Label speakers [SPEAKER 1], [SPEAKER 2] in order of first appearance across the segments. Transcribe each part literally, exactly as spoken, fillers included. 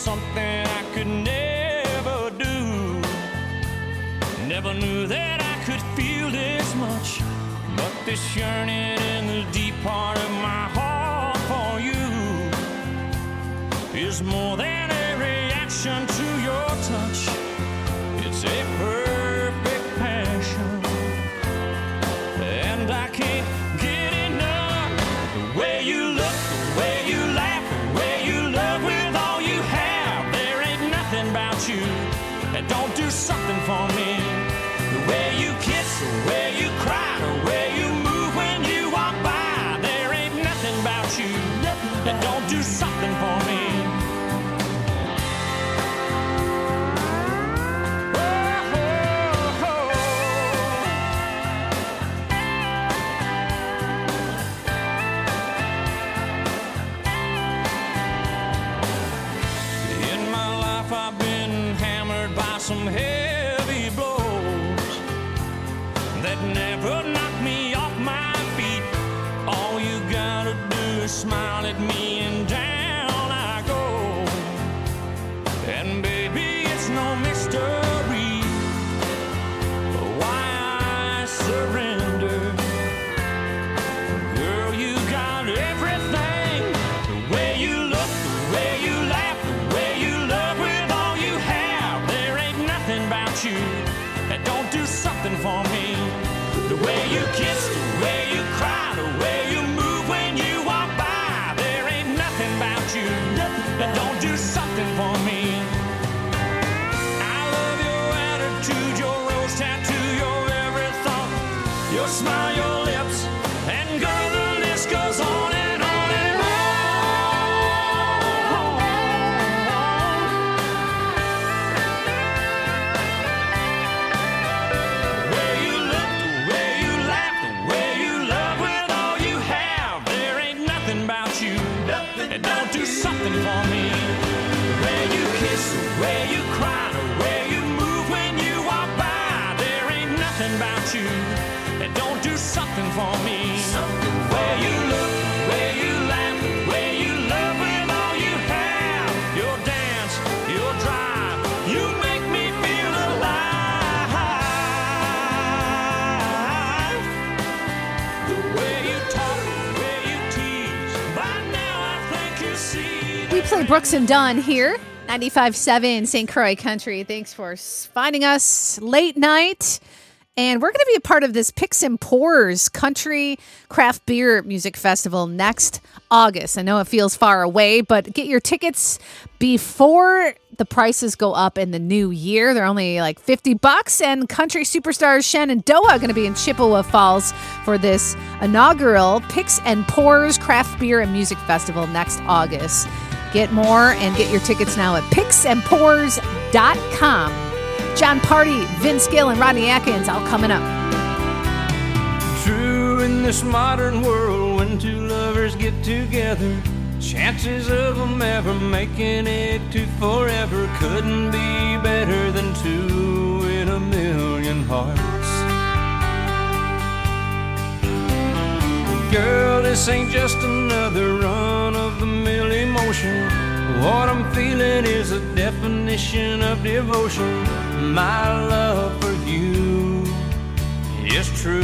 [SPEAKER 1] something I could never do. Never knew that I could feel this much, but this yearning in the deep part of my heart for you is more than a reaction to your touch. It's a perfect passion, and I can't get enough. The way you look, the way you laugh, the way you love with all you have. There ain't nothing about you that don't do something for me. The way you kiss, the way you cry, the way you move when you walk by. There ain't nothing about you that don't do something for me. Some heavy blows that never knock me off my feet. All you gotta do is smile at me and down I go. And baby, it's no mystery why I surrender. Girl, you got everything. The way you look, the way you laugh, the way you love with all you have. There ain't nothing about you that don't do something for me. The way you kiss, the way you cry, the way you move when you walk by. There ain't nothing about you that don't do something for me. I love your attitude, your rose tattoo, your every thought, your smile, your lips, and girl, the list goes on and on and on. The way you look, the way you laugh, the way you love with all you have. There ain't nothing about you that don't do something for me. The way you kiss, the way you cry, the way you move when you walk by. There ain't nothing about you that don't do something for me. The way you look, the way you laugh, the way you love with all you have. Your dance, your drive, you make me feel alive. The way you talk, the way you tease, by now I think you see.
[SPEAKER 2] We play Brooks and Dunn here, ninety-five point seven Saint Croix Country. Thanks for finding us late night. And we're going to be a part of this Picks and Pours Country Craft Beer Music Festival next August. I know it feels far away, but get your tickets before the prices go up in the new year. They're only like fifty bucks. And country superstars Shenandoah are going to be in Chippewa Falls for this inaugural Picks and Pours Craft Beer and Music Festival next August. Get more and get your tickets now at picks and pours dot com. John Party, Vince Gill, and Rodney Atkins all coming up.
[SPEAKER 1] True in this modern world, when two lovers get together, chances of them ever making it to forever couldn't be better than two in a million hearts. Girl, this ain't just another run-of-the-mill emotion. What I'm feeling is a definition of devotion. My love for you is true.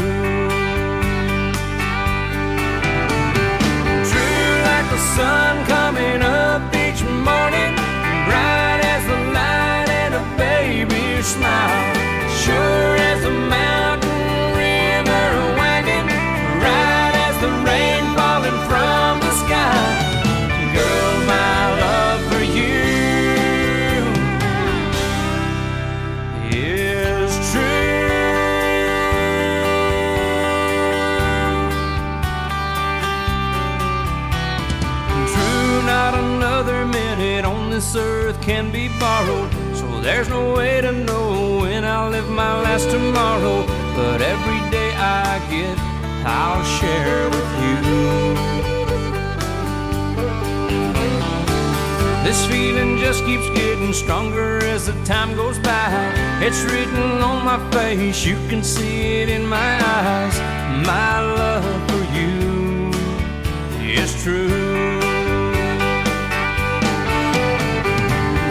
[SPEAKER 1] True like the sun coming up each morning, bright as the light and a baby's smile, sure as the mountain river winding, right as the rain falling from the sky. Girl, my love for you is true. True, not another minute on this earth can be borrowed, so there's no way to know when I'll live my last tomorrow. But every day I get, I'll share with you. This feeling just keeps getting stronger as the time goes by. It's written on my face, you can see it in my eyes. My love for you is true.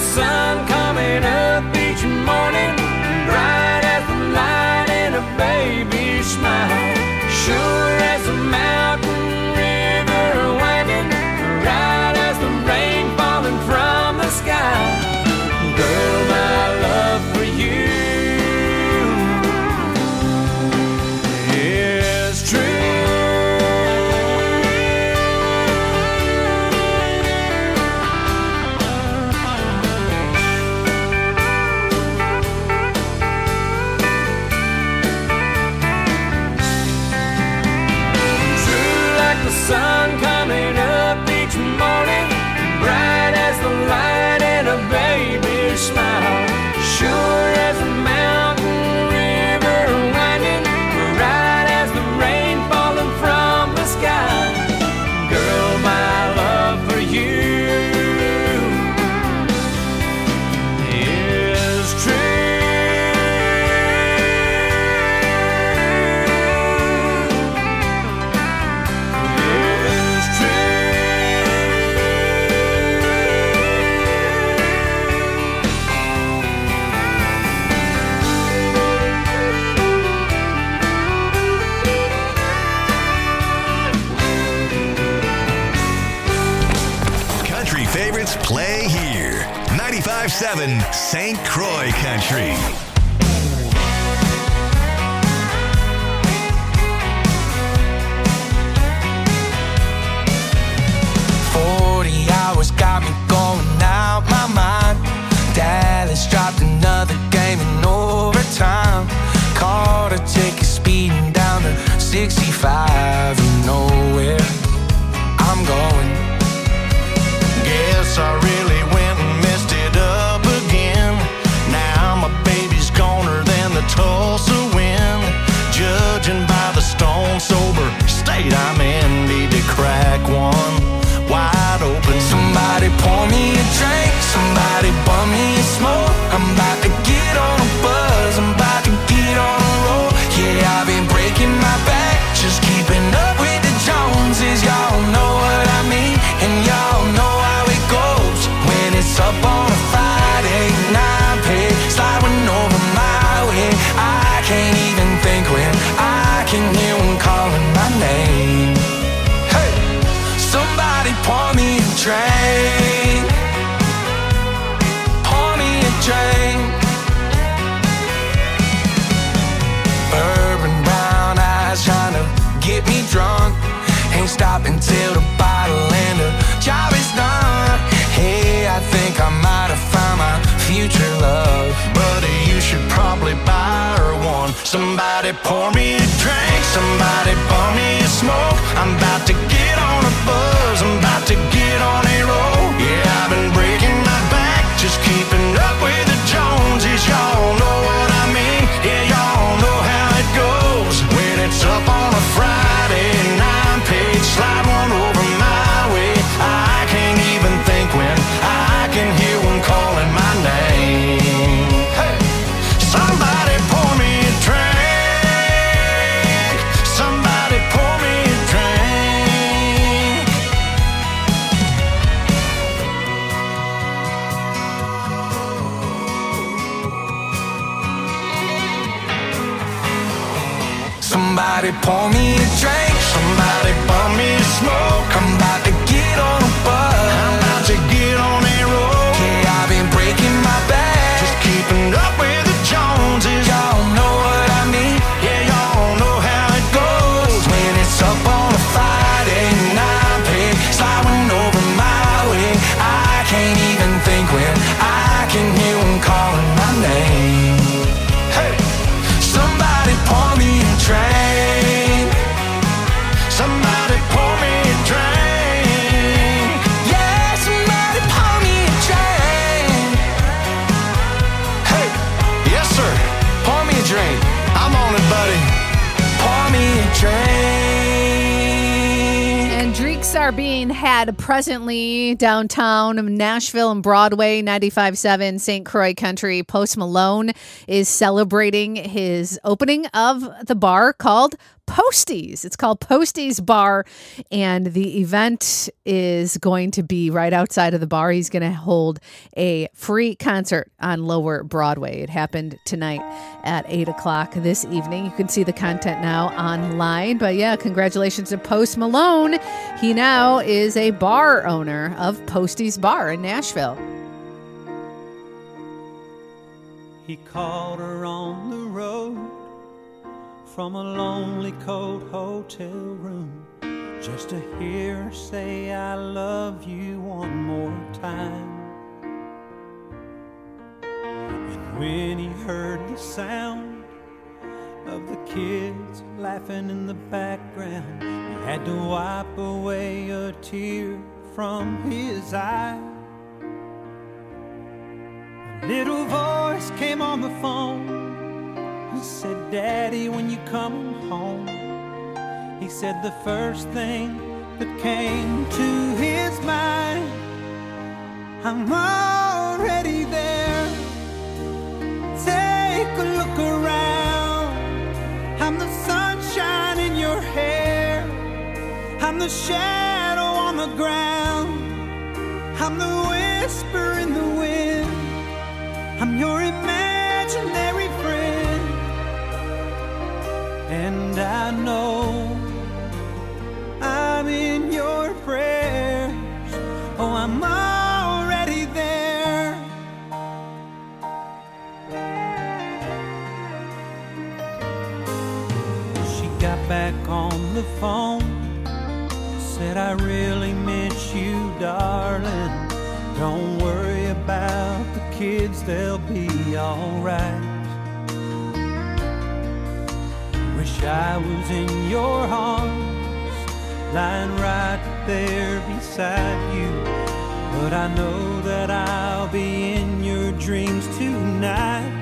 [SPEAKER 1] sun coming up each morning, bright as the light in a baby's smile, sure as a mountain river winding, right as the rain falling from the sky. Girl, my love for you is true. Sun coming up each morning, bright as the light in a baby's smile, sure as a mountain river winding, right as the rain falling from the sky. Girl, my love for you is true.
[SPEAKER 3] Favorites play here. ninety-five point seven Saint Croix Country.
[SPEAKER 4] forty hours got me going out my mind. Dallas dropped another game in overtime. Caught a ticket speeding down to sixty-five and nowhere I'm going. Guess I really went and messed it up again. Now my baby's goner than the Tulsa wind. Judging by the stone sober state I'm in, need to crack one wide open. Somebody pour me a drink, somebody bum me a smoke. I'm about to get on a buzz, I'm about to get on a roll. Yeah, I've been breaking my back, just keeping up with the Joneses. Y'all know what I mean, and y'all know how it goes when it's up on a Friday night, pay sliding over my way. I can't even think when I can hear one calling my name. Hey, somebody pour me a drink, pour me a drink. Bourbon brown eyes trying to get me drunk. Ain't stopping till the bottle and the job is done. Hey, I think I might have found my future love. Buddy, you should probably buy her one. Somebody pour me a drink, somebody pour me a smoke. I'm about to get on a buzz, I'm about to get on a roll. Yeah, I've been breaking my back, just keeping up with the Joneses. Y'all know what I mean, yeah, y'all know how it goes when it's up on a Friday nine page, slide one over my way. I can't even think when I can hear one calling my name. Hey, somebody pour me a drink, somebody pour me a drink. Somebody pour me a drink, somebody pour me a smoke. I'm about to get on a buzz, I'm about to get on a roll. Yeah, I've been breaking my back, just keeping up with the Joneses. Y'all know what I mean, yeah, y'all know how it goes when it's up on a Friday night, pay sliding over my way. I can't even think when I can hear one calling my name. Hey, somebody pour me a drink, somebody pour me a drink. Yeah, somebody pour me a drink. Hey, yes sir, pour me a drink. I'm on it, buddy. Pour me a drink.
[SPEAKER 2] And drinks are being had presently downtown Nashville and Broadway, ninety-five point seven Saint Croix Country. Post Malone is celebrating his opening of the bar called Posties. It's called Posties Bar, and the event is going to be right outside of the bar. He's going to hold a free concert on Lower Broadway. It happened tonight at eight o'clock this evening. You can see the content now online. But yeah, congratulations to Post Malone. He now is a bar owner of Posties Bar in Nashville.
[SPEAKER 5] He called her on the road from a lonely, cold hotel room just to hear her say, I love you one more time. And when he heard the sound of the kids laughing in the background, he had to wipe away a tear from his eye. A little voice came on the phone. He said, Daddy, when you come home. He said the first thing that came to his mind, I'm already there. Take a look around. I'm the sunshine in your hair. I'm the shadow on the ground. I'm the whisper in the wind. I'm your imaginary friend. And I know I'm in your prayers. Oh, I'm already there. She got back on the phone, said, I really miss you, darling. Don't worry about the kids, they'll be alright. Wish I was in your arms, lying right there beside you. But I know that I'll be in your dreams tonight.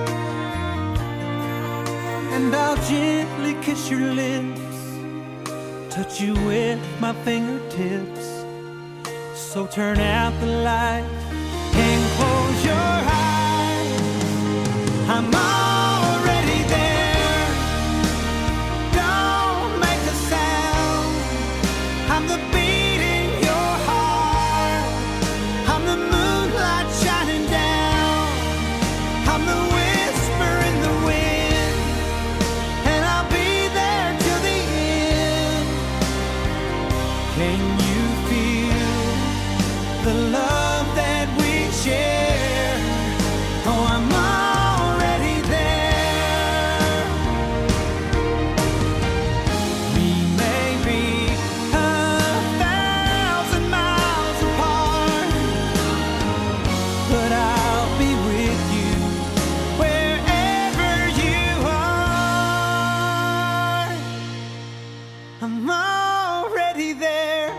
[SPEAKER 5] And I'll gently kiss your lips, touch you with my fingertips. So turn out the light and close your eyes. I'm already there. Don't make a sound. I'm the beat in your heart. I'm the moonlight shining down. I'm the whisper in the wind. And I'll be there till the end. Can you feel the love that we share? Oh, I'm already there. We may be a thousand miles apart, but I'll be with you wherever you are. I'm already there.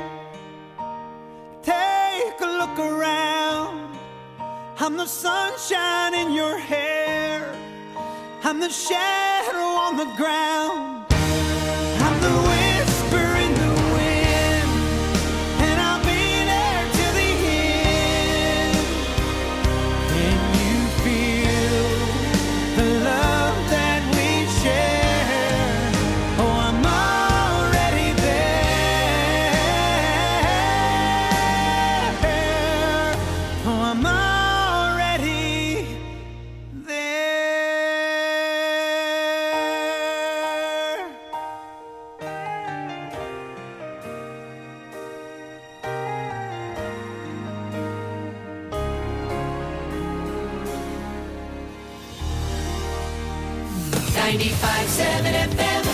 [SPEAKER 5] Take a look around. I'm the sunshine in your hair. I'm the shadow on the ground. I'm the whisper in the wind. And I'll be there till the end. Can you feel the love that we share? Oh, I'm already there. Oh, I'm already there.
[SPEAKER 6] ninety-five seven F M.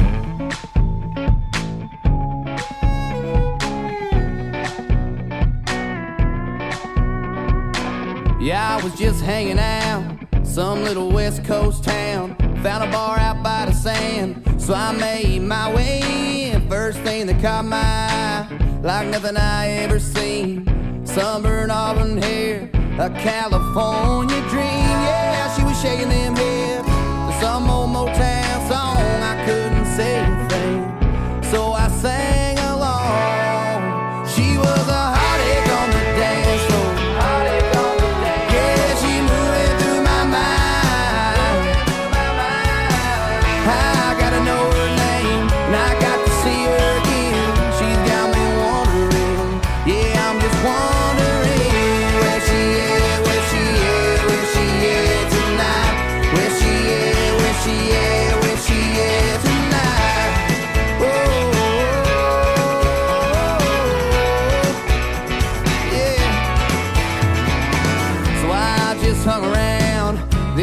[SPEAKER 7] Yeah, I was just hanging out, some little West Coast town. Found a bar out by the sand, so I made my way in. First thing that caught my eye, like nothing I ever seen. Sunburned auburn hair, a California dream. Yeah, she was shaking them hips to some old Motown song. I couldn't say a thing, so I sang along. She was a heartache on the dance floor. Heartache on the dance. Yeah, she moving through my mind. I gotta know her name.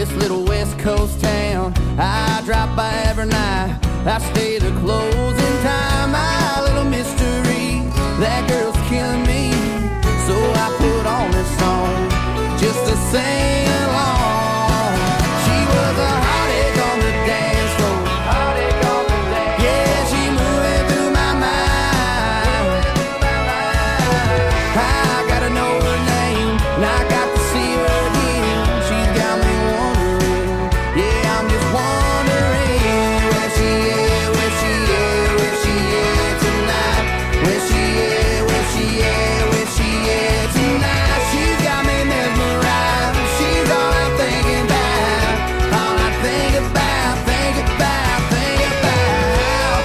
[SPEAKER 7] this little West Coast town I drop by every night. I stay the closing time. My little mystery, that girl's killing me. So I put on this song just to sing along. She was a hot egg on the dance floor. Hot egg on the dance. Yeah, she moving through my mind. I gotta know her name, and I got to see her again. She's got me wondering. Yeah, I'm just wondering where she is, where she is, where she is tonight. Where she is, where she is, where she is tonight. She's got me mesmerized. She's all I'm thinking about. All I think about, think about, think about.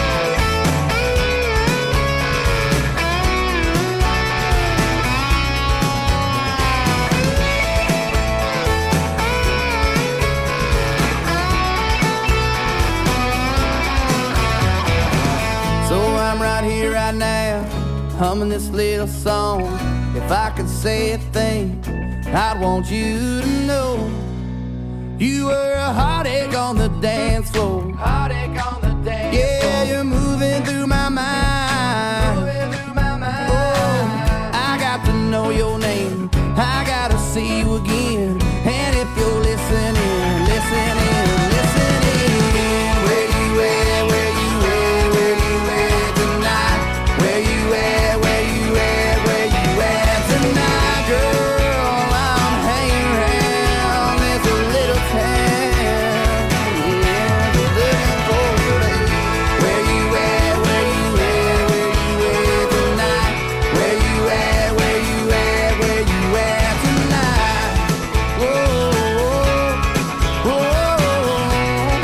[SPEAKER 7] So I'm right here, right now, humming this little song. If I could say a thing, I'd want you to know you were a hot egg on the dance floor. Hot egg on the dance floor. Yeah, you're moving through my mind. Moving through my mind. Oh, I got to know your name. I gotta see you again. And if you're listening, listening, listening, where you at, where you at, where you at tonight? Where you at, where you at, where you at tonight? Girl, I'm hanging around this little town. Yeah, just looking for you, baby. Where you at, where you at, where you at tonight? Where you at, where you at, where you at tonight? Whoa, whoa, whoa.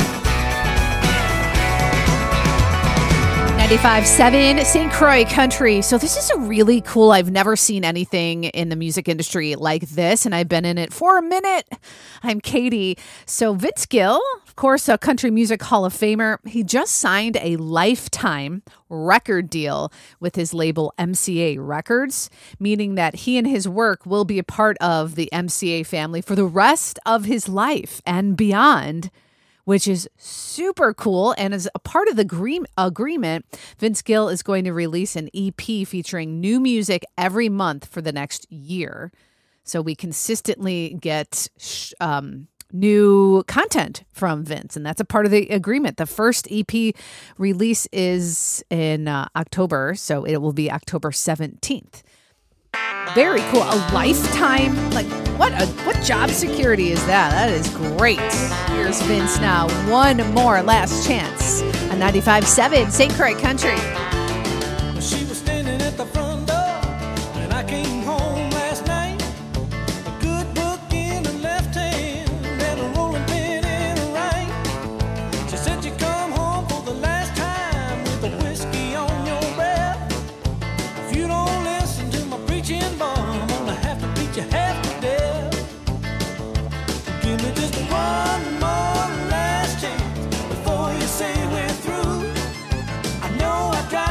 [SPEAKER 2] ninety-five point seven Saint Croix Country. So this is a really cool, I've never seen anything in the music industry like this, and I've been in it for a minute. I'm Katie. So Vince Gill, of course, a country music Hall of Famer, he just signed a lifetime record deal with his label M C A Records, meaning that he and his work will be a part of the M C A family for the rest of his life and beyond, which is super cool. And as a part of the agree- agreement, Vince Gill is going to release an E P featuring new music every month for the next year. So we consistently get sh- um, new content from Vince, and that's a part of the agreement. The first E P release is in uh, October, so it will be October seventeenth. Very cool. A lifetime, like what a what job security is that? That is great. Here's Vince now. One more last chance on ninety-five point seven Saint Croix Country.
[SPEAKER 5] She was standing at the front door when I came home last night. A good book in her left hand and a rolling pin in her right. She said you come home for the last time with a whiskey on your breath. If you don't listen to my preaching bar, I'm gonna have to beat you half to death. Give me just one more last chance before you say we're through. I know I tried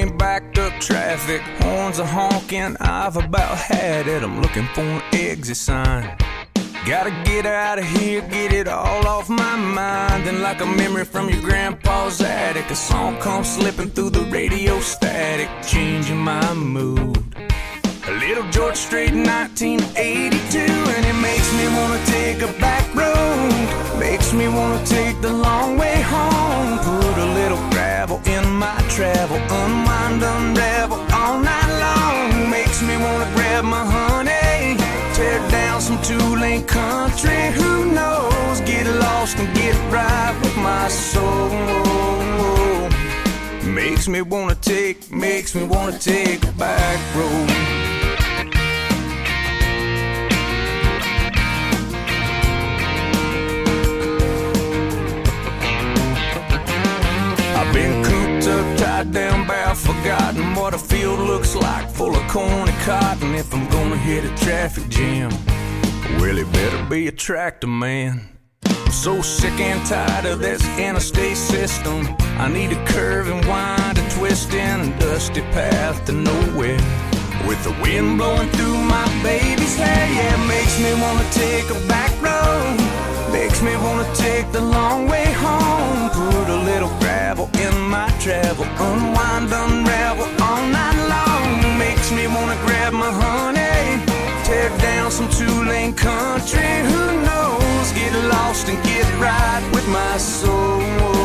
[SPEAKER 8] lane, backed up traffic, horns are honking, I've about had it. I'm looking for an exit sign. Gotta get out of here, get it all off my mind. And like a memory from your grandpa's attic, a song comes slipping through the radio static, changing my mood. A little George Strait, nineteen eighty-two, and it makes me wanna take a back road, makes me wanna take the long way home. Put a little gravel in my travel, unwind, unravel all night long. Makes me wanna grab my honey, tear down some two-lane country. Who knows? Get lost and get right with my soul. Makes me wanna take, makes me wanna take a back road. I've been cooped up, tied down, bound, forgotten what a field looks like, full of corn and cotton. If I'm gonna hit a traffic jam, well, it better be a tractor man. I'm so sick and tired of this interstate system. I need a curve and wind, a twist in a dusty path to nowhere, with the wind blowing through my baby's hair. Yeah, it makes me wanna take a back road, makes me wanna take the long way home. Put a little gravel in my travel, unwind, unravel all night long. Makes me wanna grab my honey, tear down some two-lane country. Who knows? Get lost and get right with my soul.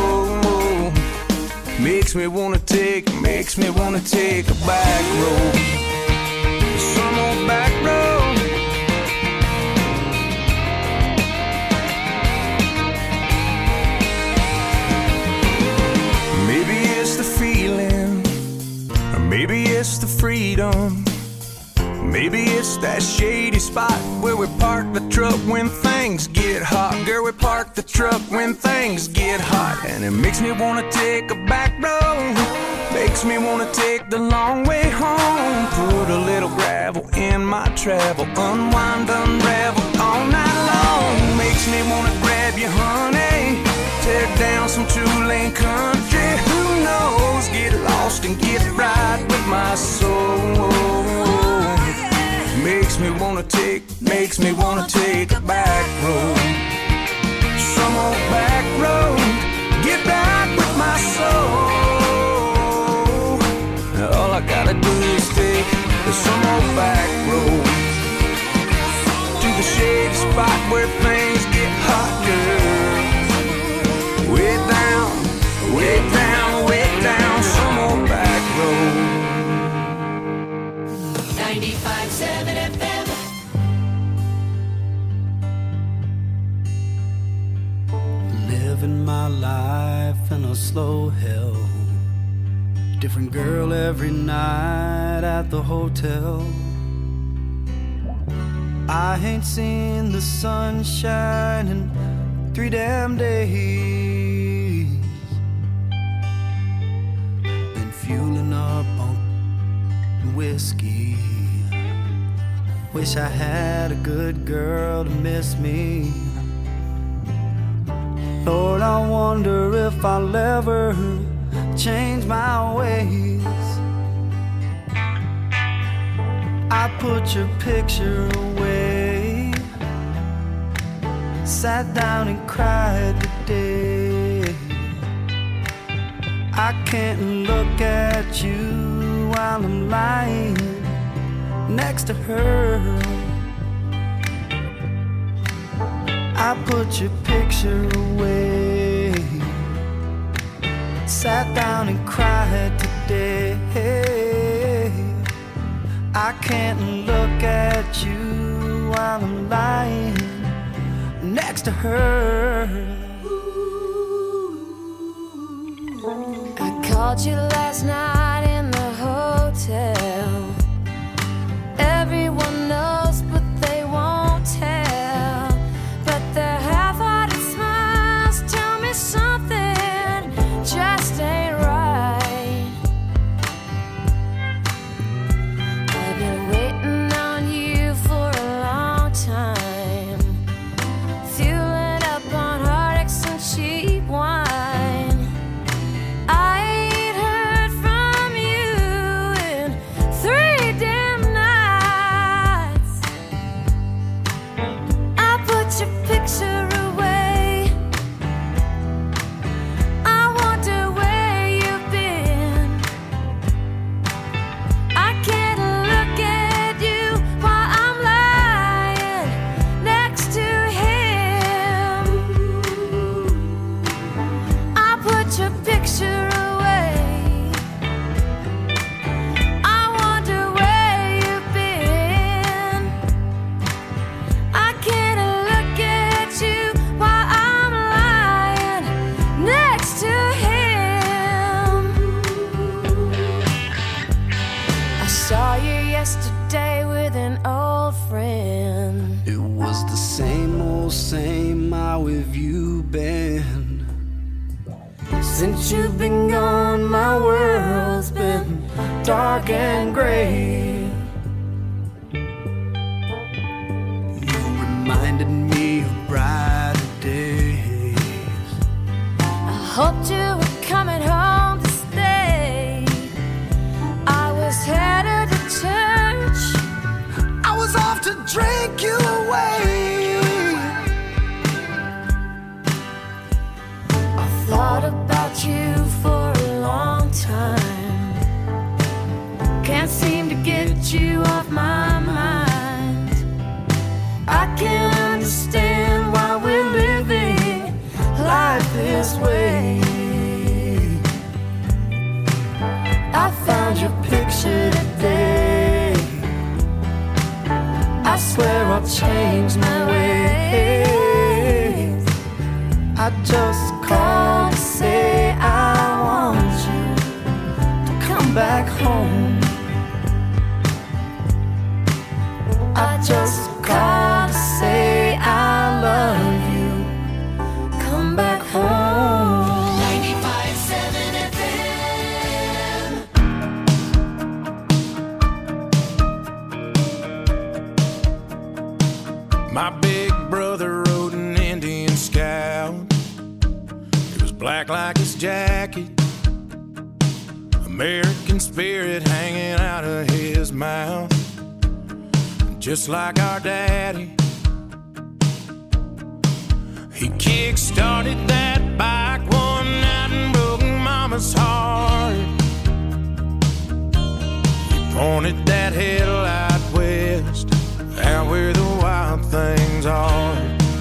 [SPEAKER 8] Makes me wanna take, makes me wanna take a back road, some old back road. Maybe it's the feeling, or maybe it's the freedom. Maybe it's that shady spot where we park the truck when things get hot. Girl, we park the truck when things get hot. And it makes me wanna take a back road, makes me wanna take the long way home. Put a little gravel in my travel, unwind, unravel all night long. Makes me wanna grab you, honey, tear down some two-lane country. Who knows? Get lost and get right with my soul. Makes me wanna take, makes me wanna take a back road, some old back road. Get back with my soul. All I gotta do is take some old back road to the shady spot where things get hot, girl. Way down, way down, way down, some old back road.
[SPEAKER 6] ninety-five seven F M.
[SPEAKER 5] Living my life in a slow hell. Different girl every night at the hotel. I ain't seen the sunshine in three damn days. Been fueling up on whiskey. Wish I had a good girl to miss me. Lord, I wonder if I'll ever change my ways. I put your picture away, sat down and cried today. I can't look at you while I'm lying next to her. I put your picture away, sat down and cried today. I can't look at you while I'm lying next to her.
[SPEAKER 9] I called you last night in the hotel. Everyone knows, but they won't tell. But their half-hearted smiles tell me something just ain't right. I've been waiting on you for a long time, fueling up on heartaches and cheap wine. I ain't heard from yesterday with an old friend.
[SPEAKER 10] It was the same old same, how have you been?
[SPEAKER 9] Since you've been gone, my world's been dark and gray.
[SPEAKER 10] You reminded me of brighter days.
[SPEAKER 9] I hoped you were coming home to stay. I was headed to church.
[SPEAKER 10] I was off to drink you away.
[SPEAKER 9] I thought about you for a long time. Can't seem to get you off my mind. I can't understand why we're living life this way. I found your picture today. I swear I'll change my ways. I just called to say I want you to come back home. I just called to say I love you. Come back home.
[SPEAKER 6] ninety-five seven F M.
[SPEAKER 8] My big brother rode an Indian Scout. It was black like his jacket, American spirit hanging out of his mouth. Just like our daddy, he kick-started that bike one night and broke Mama's heart. He pointed that headlight west, out where the wild things are.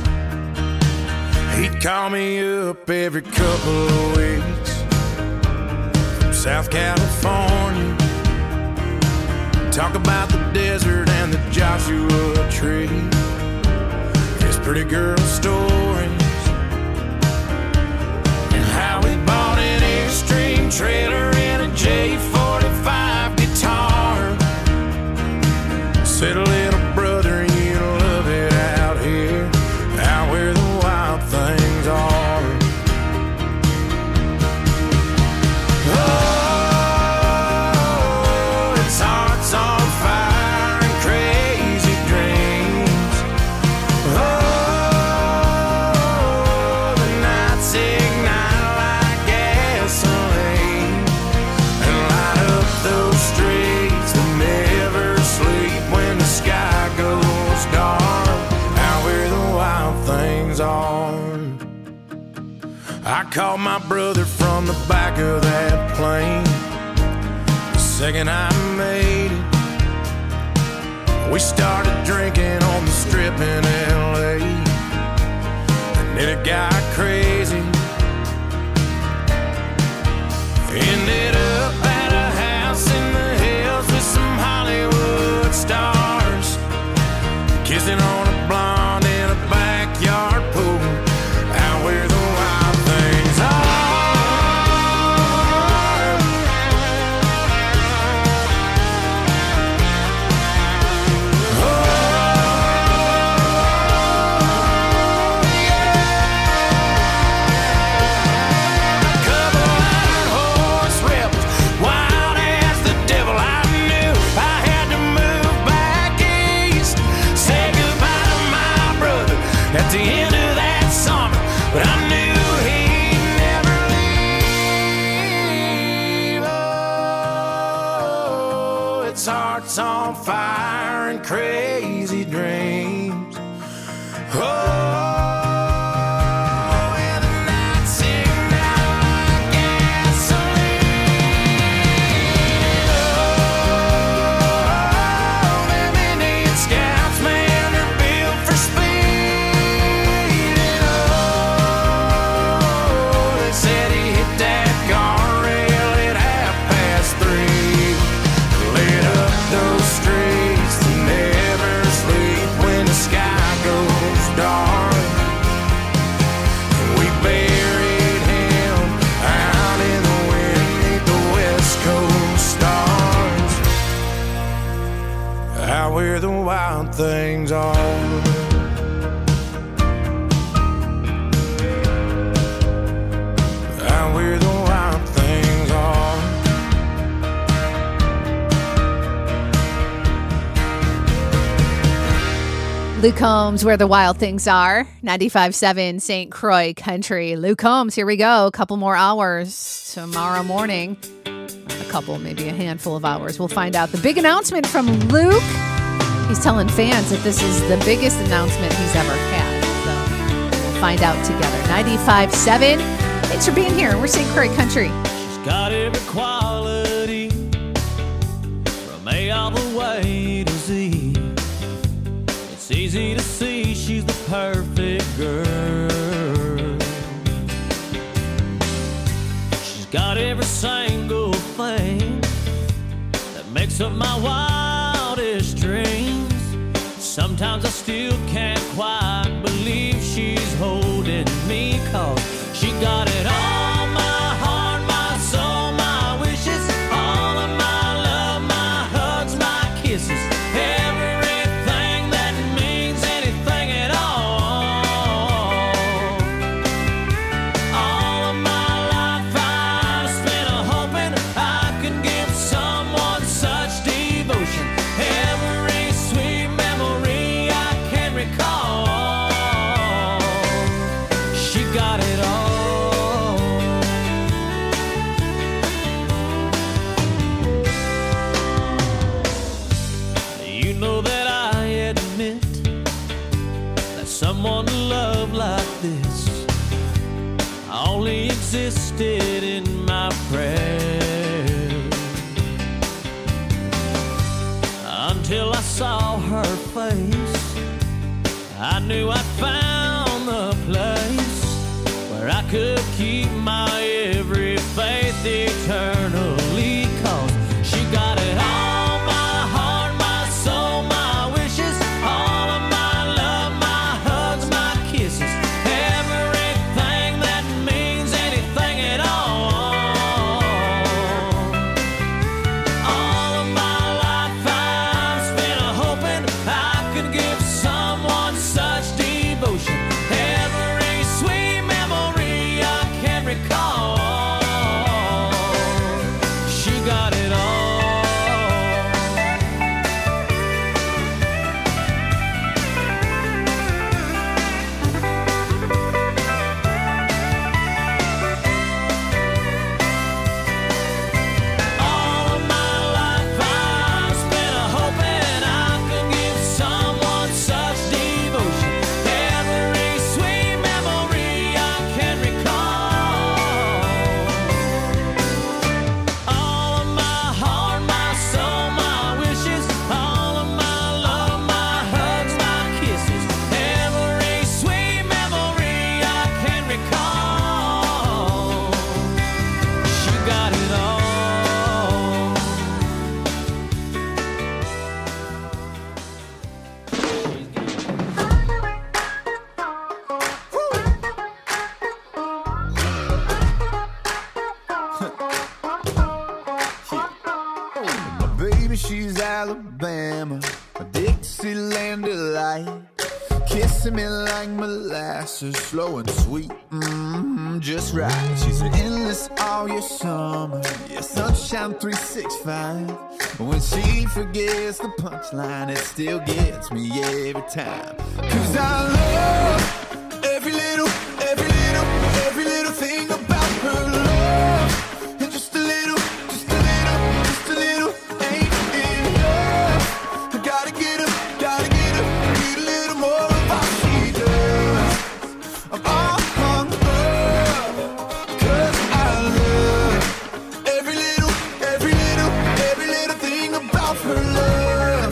[SPEAKER 8] He'd call me up every couple of weeks from South California, talk about the desert and the Joshua Tree, his pretty girl stories, and how he bought an Airstream trailer and a J forty-five guitar. Said, little brother, you love it out here, out where the wild things are. Oh, it's hearts on fire and crazy dreams. Oh, the nights ignite like gasoline and light up those streets that never sleep when the sky goes dark, out where the wild things are. I called my brother from the back of that plane the second I made it. We started drinking on the strip in L A, and then it got crazy. Ended up at a house in the hills with some Hollywood stars, kissing on a blonde in a backyard pool, out where the wild things are. Oh, yeah. A couple iron horse ripped, wild as the devil. I knew I had to move back east, say goodbye to my brother at the end of that summer, but I knew he'd never leave. Oh, it's hearts on fire and crazy dreams. Oh, and the nights ignite like gasoline. Oh, them Indian Scouts, man, they're built for speed. And oh, they said he hit that guardrail at half past three, lit up those streets that never sleep when the sky goes dark. wild things are. And where the wild things are.
[SPEAKER 2] Luke Combs, Where the Wild Things Are. ninety-five point seven Saint Croix Country. Luke Combs, here we go. A couple more hours tomorrow morning. A couple, maybe a handful of hours. We'll find out the big announcement from Luke. He's telling fans that this is the biggest announcement he's ever had. So we'll find out together. ninety-five point seven. Thanks for being here. We're Saint Croix Country.
[SPEAKER 1] She's got every quality from A all the way to Z. It's easy to see she's the perfect girl. She's got every single thing that makes up my wildest dreams. Sometimes I still can't quite believe she's holding me, 'cause she got it all, my heart, my soul, my wishes, all of my love, my hugs, my kisses, everything that means anything at all. All of my life I've spent a hoping I could give someone such devotion. Every sweet memory I can recall. She got it all. You know that I admit that someone to love like this only existed in my prayers, until I saw her face. I knew I'd found the place where I could keep my every faith eternally, 'cause she got it all, my heart, my soul, my wishes, all of my love, my hugs, my kisses, everything that means anything at all. All of my life I've spent a hoping I could give someone such devotion. Every sweet memory I can recall. She got it all. All of my life I've spent a hoping I could give someone such devotion. Every sweet memory I can recall. All of my heart, my soul, my wishes, all of my love, my hugs, my kisses, every sweet memory I can recall. She got it all.
[SPEAKER 5] My baby, she's Alabama, a Dixieland delight. Kissing me like molasses, slow and sweet, mm, just right. She's endless all year summer, yeah, sunshine three sixty-five. When she forgets the punchline, it still gets me every time. 'Cause I love every little, every little, every little thing about her love. And just a little, just a little, just a little ain't enough. I gotta get her, gotta get her, need a little more of what she does. I'm all hung up, 'cause I love every little, every little, every little thing about her love.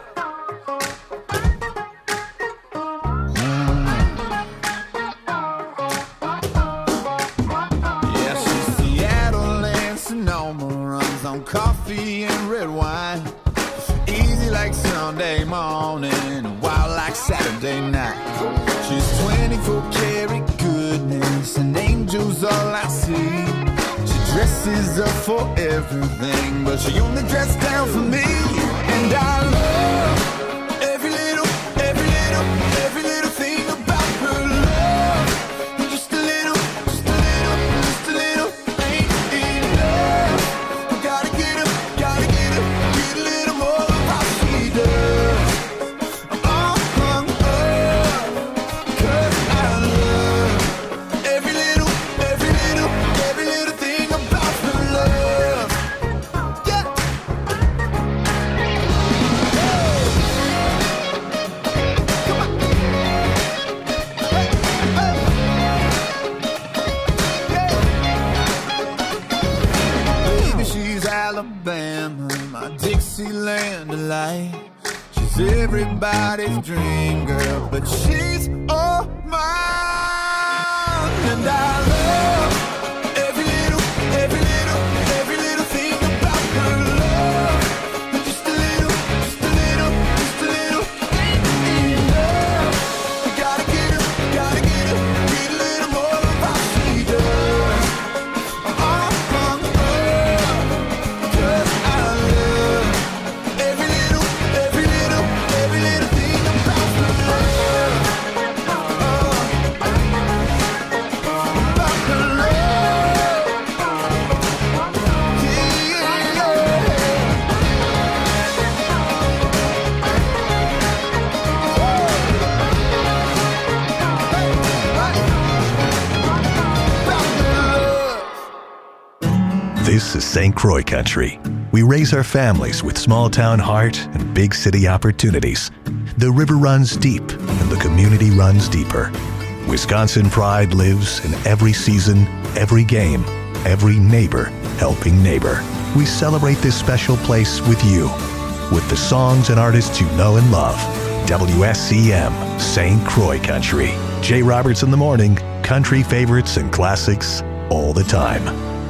[SPEAKER 5] Yeah, she's Seattle and Sonoma, runs on coffee and red wine. Easy like Sunday morning, wild like Saturday night. She's twenty-four karat goodness, and angels all I see. She dresses up for everything, but she only dressed down for me. And I love every little Alabama, my Dixieland delight. She's everybody's dream girl, but she's all mine. And I love every little, every little, every little thing about her love. Just a little, just a little, just a little. In love, you gotta get her, gotta get her, get a little more of how she does. Oh, oh, oh, 'cause I love every little, every little, every little thing about her love. About her love. Yeah,
[SPEAKER 3] This is Saint Croix country. We raise our families with small town heart and big city opportunities. The river runs deep and the community runs deeper. Wisconsin pride lives in every season, every game, every neighbor helping neighbor. We celebrate this special place with you, with the songs and artists you know and love. W S C M, Saint Croix country. Jay Roberts in the morning, country favorites and classics all the time.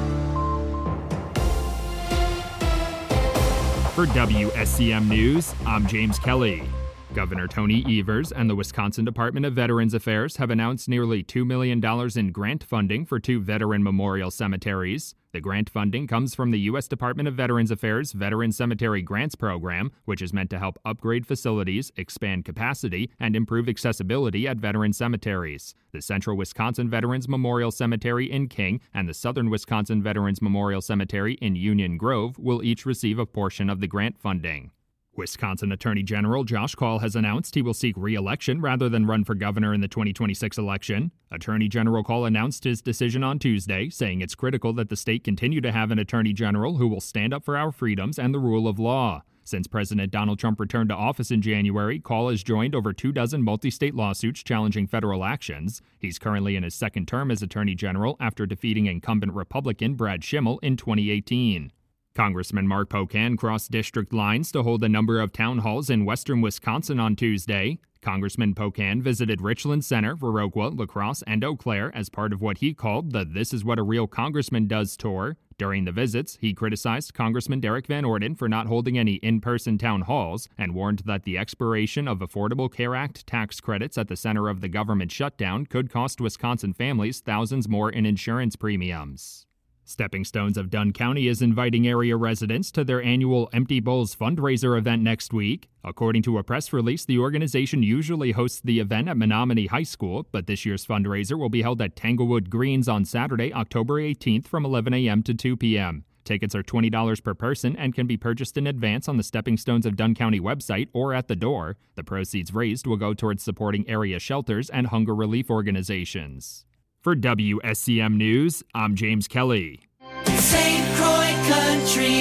[SPEAKER 11] For W S C M News, I'm James Kelly. Governor Tony Evers and the Wisconsin Department of Veterans Affairs have announced nearly two million dollars in grant funding for two veteran memorial cemeteries. The grant funding comes from the U S Department of Veterans Affairs Veteran Cemetery Grants Program, which is meant to help upgrade facilities, expand capacity, and improve accessibility at veteran cemeteries. The Central Wisconsin Veterans Memorial Cemetery in King and the Southern Wisconsin Veterans Memorial Cemetery in Union Grove will each receive a portion of the grant funding. Wisconsin Attorney General Josh Kaul has announced he will seek re-election rather than run for governor in the twenty twenty-six election. Attorney General Kaul announced his decision on Tuesday, saying it's critical that the state continue to have an attorney general who will stand up for our freedoms and the rule of law. Since President Donald Trump returned to office in January, Kaul has joined over two dozen multi-state lawsuits challenging federal actions. He's currently in his second term as Attorney General after defeating incumbent Republican Brad Schimmel in twenty eighteen. Congressman Mark Pocan crossed district lines to hold a number of town halls in western Wisconsin on Tuesday. Congressman Pocan visited Richland Center, Viroqua, La Crosse, and Eau Claire as part of what he called the This Is What a Real Congressman Does tour. During the visits, he criticized Congressman Derek Van Orden for not holding any in-person town halls and warned that the expiration of Affordable Care Act tax credits at the center of the government shutdown could cost Wisconsin families thousands more in insurance premiums. Stepping Stones of Dunn County is inviting area residents to their annual Empty Bowls fundraiser event next week. According to a press release, the organization usually hosts the event at Menominee High School, but this year's fundraiser will be held at Tanglewood Greens on Saturday, October eighteenth from eleven a.m. to two p.m. Tickets are twenty dollars per person and can be purchased in advance on the Stepping Stones of Dunn County website or at the door. The proceeds raised will go towards supporting area shelters and hunger relief organizations. For W S C M News, I'm James Kelly.
[SPEAKER 6] Saint Croix Country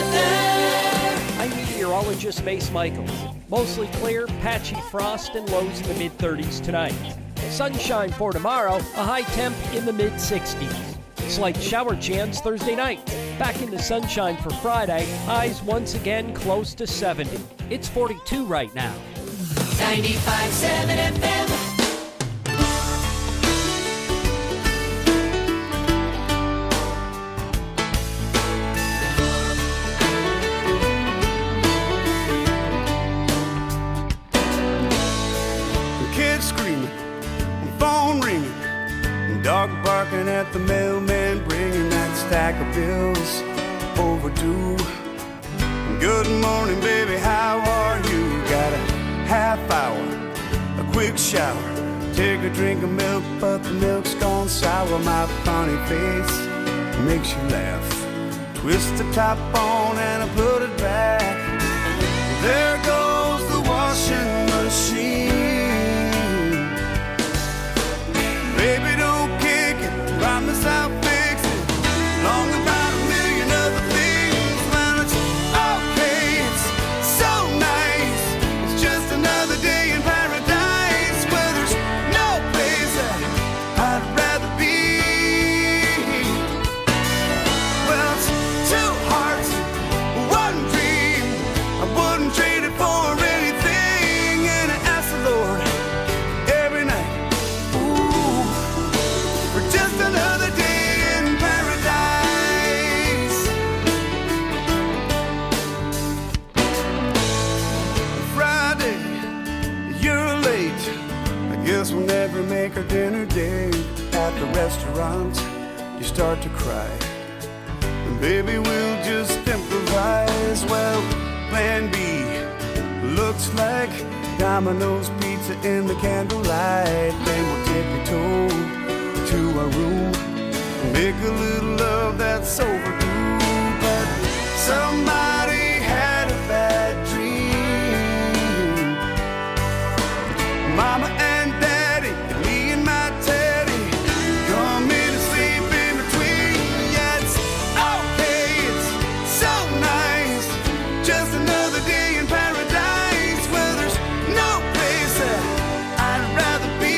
[SPEAKER 6] Weather.
[SPEAKER 12] I'm meteorologist Mace Michaels. Mostly clear, patchy frost and lows in the mid thirties tonight. Sunshine for tomorrow, a high temp in the mid sixties. Slight shower chance Thursday night. Back into sunshine for Friday, highs once again close to seventy. It's forty-two right now.
[SPEAKER 6] ninety-five point seven F M.
[SPEAKER 5] Dog barking at the mailman, bringing that stack of bills overdue. Good morning, baby, how are you? Got a half hour, a quick shower, take a drink of milk, but the milk's gone sour. My funny face makes you laugh. Twist the top on and I put it back. There goes the washing machine. Baby, don't kick it, promise I'll fix it. Long about a million other things, man, it's okay, it's so nice. It's just another day in paradise where there's no place that I'd rather be. Well, it's two hearts
[SPEAKER 10] restaurant, you start to cry. And baby, we'll just improvise. Well, plan B looks like Domino's pizza in the candlelight. Then we'll take a tour to our room and make a little love that's overdue. But somebody had a bad dream. Mama and Daddy, and me and my Teddy, come in and sleep in between. Yeah, it's okay, it's so nice. Just another day in paradise where there's no place that I'd rather be.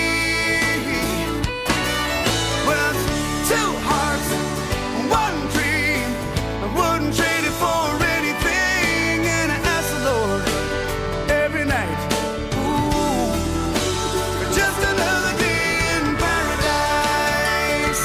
[SPEAKER 10] Well, it's two hearts, one dream. I wouldn't trade it for anything. And I ask the Lord every night, ooh, for just another day in paradise.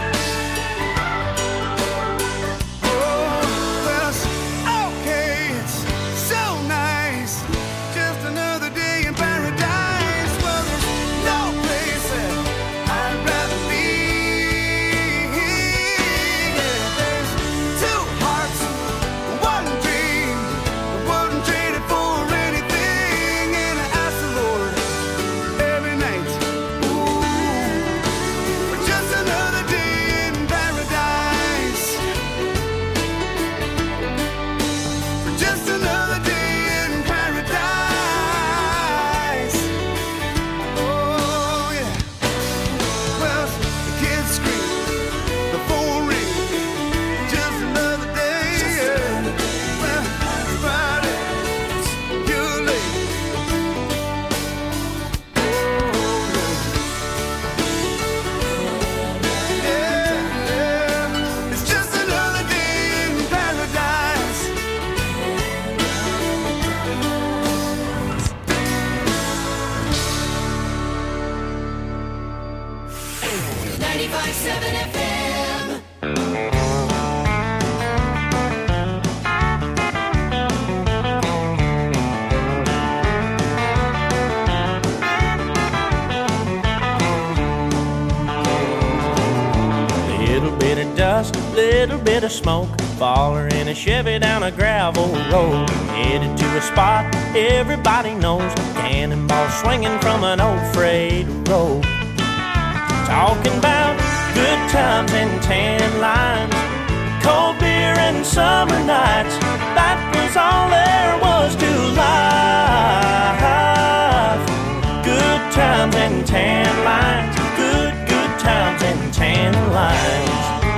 [SPEAKER 10] Oh, well, it's okay, it's so nice. Just another day in paradise. Well, there's no place that I'd rather be. Yeah, there's two hearts, one dream. I wouldn't trade it for anything. And I ask the Lord every night, ooh, for just another day in paradise. For just another day in paradise. Oh, yeah. Well, the kids scream, the phone rings, just another day. Yeah. Well, it's Friday, you're late. Oh, yeah. Yeah, yeah. It's just another day in paradise.
[SPEAKER 6] ninety-five seven F M.
[SPEAKER 13] Little bit of dust, little bit of smoke, baller in a Chevy down a gravel road, headed to a spot everybody knows, cannonball swinging from an old freight road. Talking about good times and tan lines, cold beer and summer nights. That was all there was to life. Good times and tan lines, good, good times and tan lines.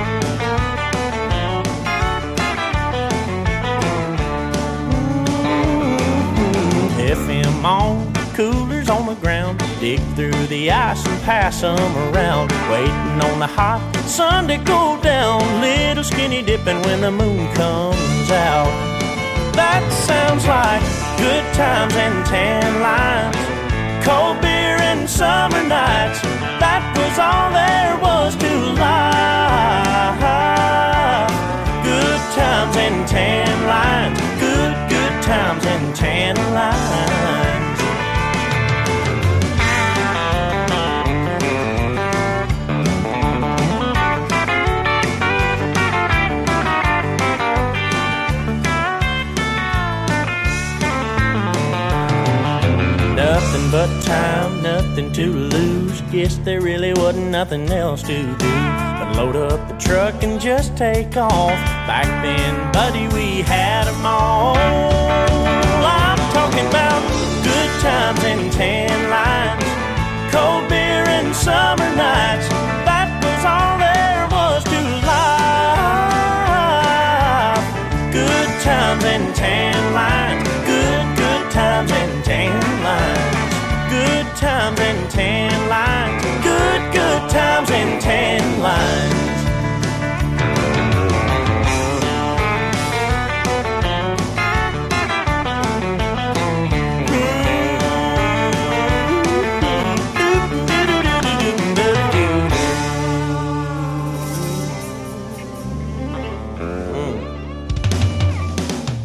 [SPEAKER 13] F M on, coolers on the ground, dig through the ice and pass them around, waiting on the hot sun to go down, little skinny dipping when the moon comes out. That sounds like good times and tan lines, cold beer and summer nights. That was all there was to life. Good times and tan lines, good, good times and tan lines. Nothing but time, nothing to lose. Guess there really wasn't nothing else to do but load up the truck and just take off. Back then, buddy, we had 'em all. I'm talking about good times and tan lines, cold beer and summer nights. That was all there was to life. Good times and tan lines, good, good times and tan lines. Good times and tan lines, good, good times and tan lines.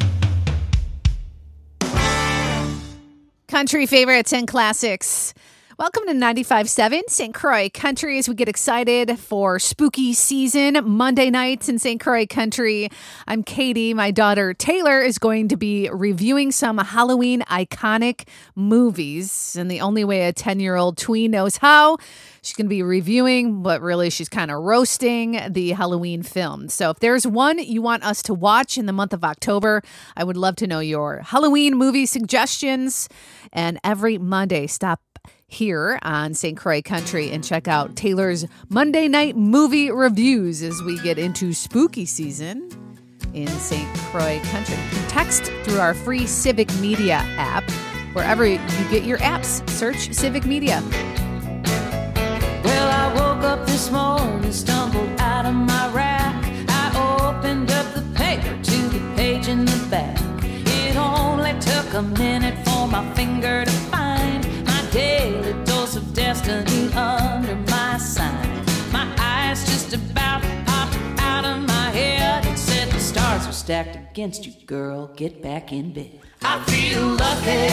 [SPEAKER 2] Country favorites and classics. Welcome to ninety-five seven Saint Croix Country as we get excited for spooky season Monday nights in Saint Croix Country. I'm Katie. My daughter Taylor is going to be reviewing some Halloween iconic movies. And the only way a ten-year-old tween knows how, she's going to be reviewing, but really she's kind of roasting the Halloween film. So if there's one you want us to watch in the month of October, I would love to know your Halloween movie suggestions. And every Monday, stop here on Saint Croix Country and check out Taylor's Monday night movie reviews as we get into spooky season in Saint Croix Country. You can text through our free Civic Media app. Wherever you get your apps, search Civic Media.
[SPEAKER 9] Well, I woke up this morning, stumbled out of my rack. I opened up the paper to the page in the back. It only took a minute for my finger to find my daily dose of destiny under my sign. My eyes just about popped out of my head and said the stars are stacked against you, girl. Get back in bed. I feel lucky.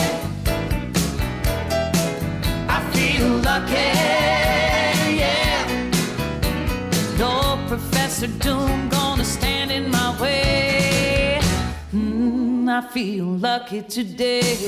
[SPEAKER 9] I feel lucky. No Professor Doom gonna stand in my way. Mm, I feel lucky today.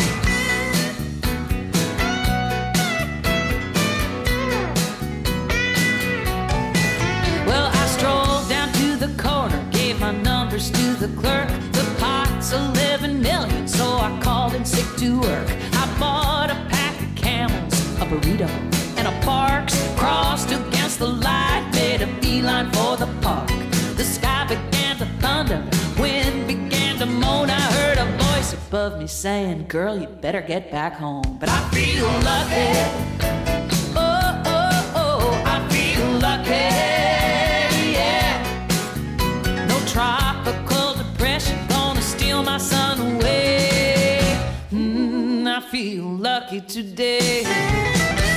[SPEAKER 9] Well, I strolled down to the corner, gave my numbers to the clerk. The pot's eleven million, so I called in sick to work. I bought a pack of Camels, a burrito, and a Parks. Crossed against the light, made a beeline for the park. The sky began to thunder, wind began to moan. I heard a voice above me saying, girl, you better get back home. But I feel lucky. Oh, oh, oh, I feel lucky. Yeah. No tropical depression gonna steal my sun away. Mm, I feel lucky today.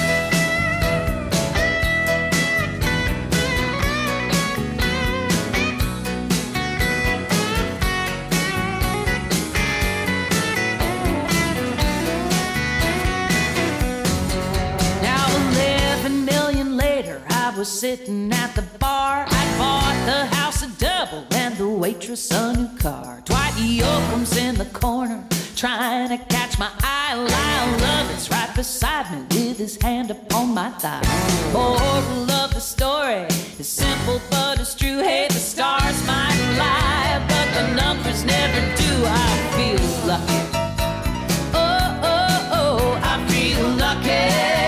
[SPEAKER 9] I was sitting at the bar. I bought the house a double and the waitress a new car. Dwight Yoakam's in the corner trying to catch my eye. Lyle Lovett's right beside me with his hand upon my thigh. Moral of the story is simple but it's true. Hey, the stars might lie, but the numbers never do. I feel lucky. Oh, oh, oh, I feel lucky.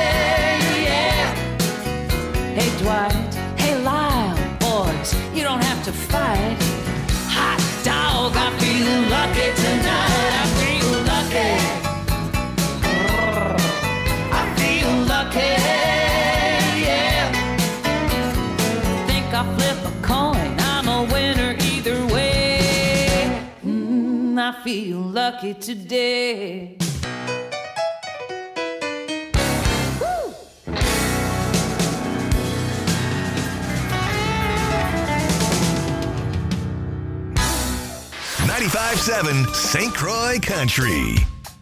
[SPEAKER 9] Hey Dwight, hey Lyle, boys, you don't have to fight. Hot dog, I feel lucky tonight. I feel lucky. I feel lucky, yeah. Think I'll flip a coin, I'm a winner either way. Mm, I feel lucky today.
[SPEAKER 3] ninety-five seven Saint Croix Country.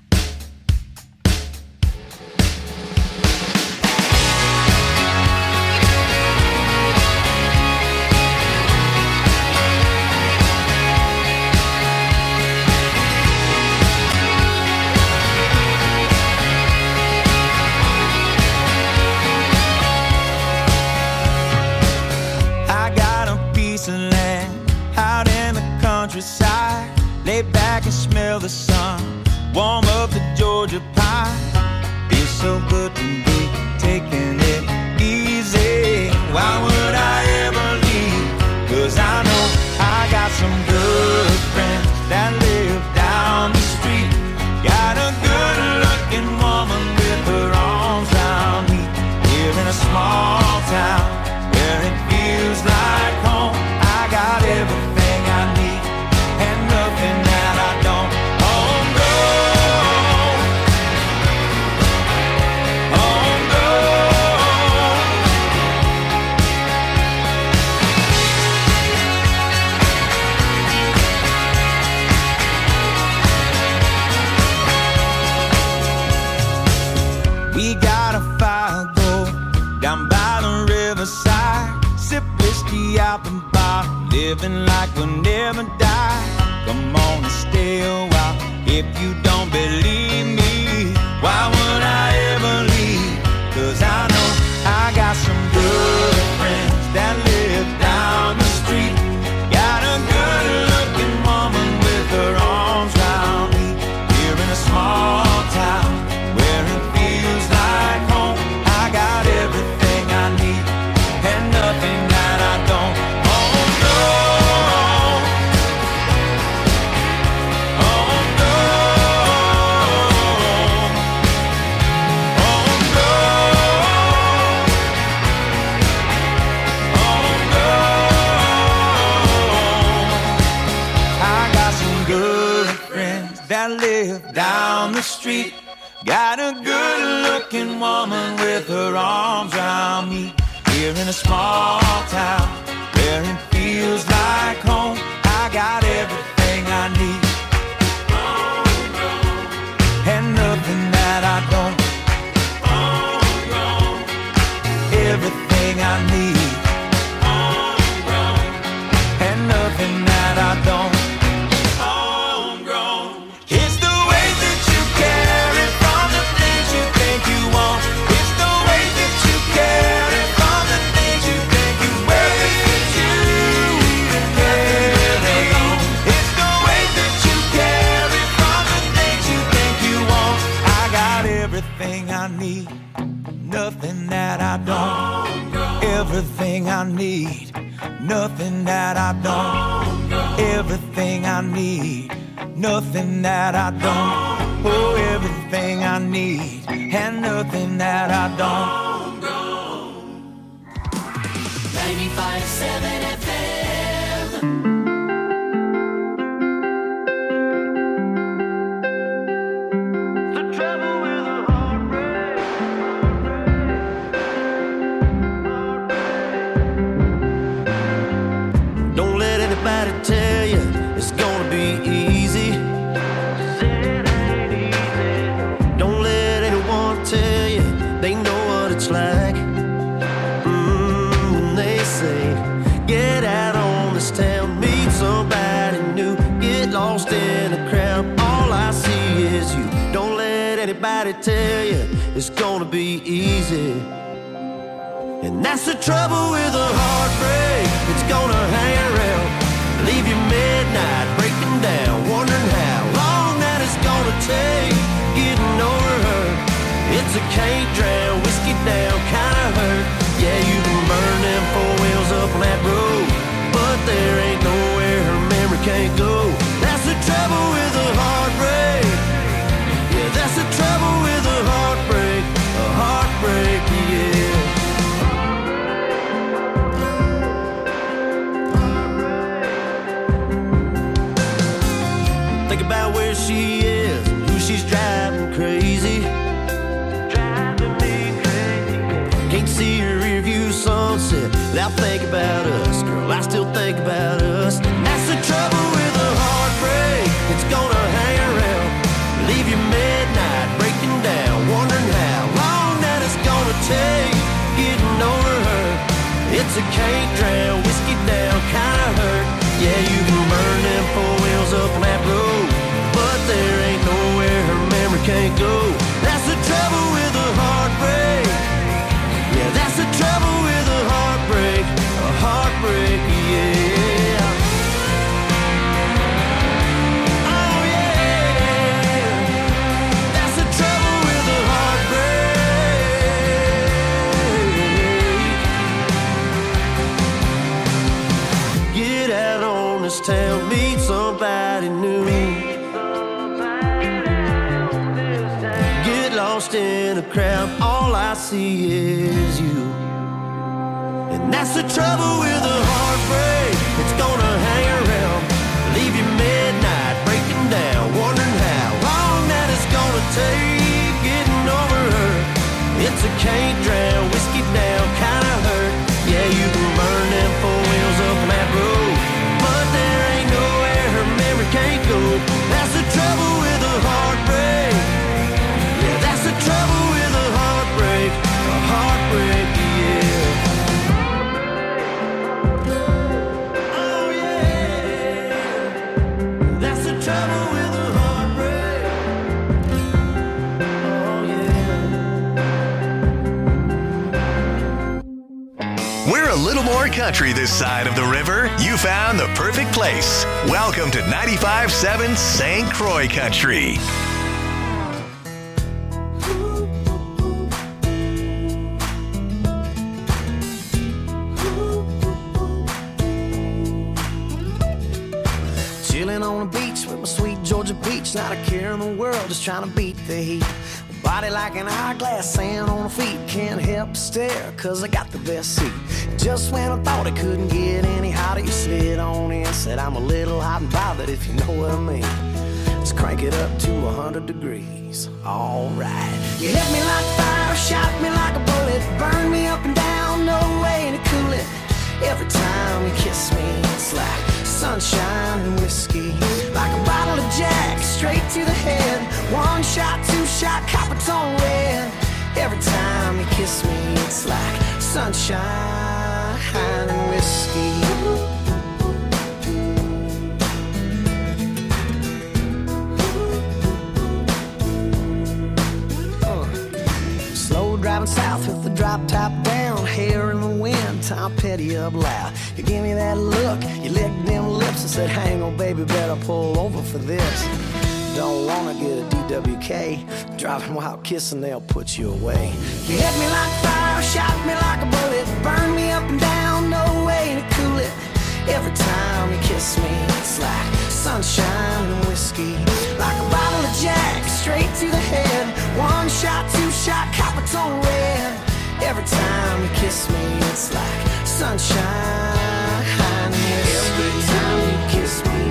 [SPEAKER 5] I got a piece of land out in the countryside. Lay back and smell the sun, warm up the Georgia pie. Feels so good to be taking it easy. Why would I ever leave? Cause I know I got some good friends that live down the street. Got a good looking woman with her arms around me. Here in a small town where it feels like home. I got everything I need and nothing that I don't. Home grown, home grown. living like we'll never die. Come on and stay a while. If you don't believe me, why would I ever leave? Cause I know I got some good friends that live down the street. Got a good looking woman with her arms round me. Here in a small town where it feels like home. I got everything I need and nothing that I don't. Oh no, oh no, oh no, oh no. I got some good friends that live down the street. Got a good looking woman with her arms around me. Here in a small town where it feels like home. I got everything I need and nothing that I don't. Everything I need and nothing that I don't. It's the way that you carry from the things you think you want. It's the way that you carry from the things you think you wear. It's you even carry. It's the way that you carry from the things you think you want. I got everything I need, nothing that I don't. Everything I need, nothing that I don't. Everything I need, nothing that I don't. Oh, everything I need and nothing that I don't.
[SPEAKER 6] ninety-five seven F M.
[SPEAKER 13] Don't let anybody tell you it's gonna be easy. Don't let anyone tell you they know what it's like. Mm, when they say, get out on this town, meet somebody new, get lost in a crowd. All I see is you. Don't let anybody tell you it's gonna be easy. And that's the trouble with a heartbreak. It's gonna hang around, leave you midnight breaking down, wondering how long that it's gonna take getting over her. It's a can't drown, whiskey down kinda hurt. Yeah, you can burn them four wheels up on that road, but there ain't nowhere her memory can't go. That's the trouble with a heartbreak. Yeah, that's the trouble with a heartbreak. A heartbreak, yeah. Think about where she is, who she's driving crazy. Driving me crazy. Can't see her rear view sunset without thinking about us. Girl, I still think about us. That's the trouble with a heartbreak. It's gonna hang around, leave you midnight breaking down, wondering how long that it's gonna take getting over her. It's a can't drown, whiskey down, kinda hurt. Yeah, you can burn them four wheels up on that road, but there ain't nowhere her memory can't go. That's the trouble with a heartbreak. Yeah, that's the trouble with a heartbreak. A heartbreak, yeah. Oh yeah. That's the trouble with a heartbreak. Get out on this town, meet somebody new. Get lost in a crowd, all I see is you. And that's the trouble with a heartbreak. It's gonna hang around, leave you midnight breaking down, wondering how long that it's gonna take getting over her. It's a can't drown, whiskey down, kinda hurt. Yeah, you can burn them four wheels up on that road, but there ain't nowhere her memory can't go. That's the trouble with a heartbreak. Yeah, that's the trouble with a heartbreak. A heartbreak, yeah. Oh
[SPEAKER 3] more country this side of the river, you found the perfect place. Welcome to ninety-five point seven Saint Croix Country.
[SPEAKER 14] Chilling on the beach with my sweet Georgia peach, not a care in the world, just trying to beat the heat. Body like an hourglass, sand on the feet, can't help but stare, cause I got the best seat. Just when I thought it couldn't get any hotter, you slid on in, said I'm a little hot and bothered, if you know what I mean. Let's crank it up to one hundred degrees, alright. You hit me like fire, shot me like a bullet, burn me up and down, no way to cool it. Every time you kiss me, it's like sunshine and whiskey, like a bottle of Jack, straight to the head. One shot, two shot, copper tone red. Every time you kiss me, it's like sunshine and whiskey. Uh. Slow driving south with the drop top down, hair in the wind, Tom Petty up loud. You give me that look, you licked them lips and said, hang on baby, better pull over for this. Don't wanna get a D W K, driving while kissing, they'll put you away. You hit me like fire, shot me like a bullet, burn me up and down, no way to cool it. Every time you kiss me, it's like sunshine and whiskey, like a bottle of Jack, straight to the head. One shot, two shot, copper tone red. Every time you kiss me, it's like sunshine and whiskey. Every time you kiss me,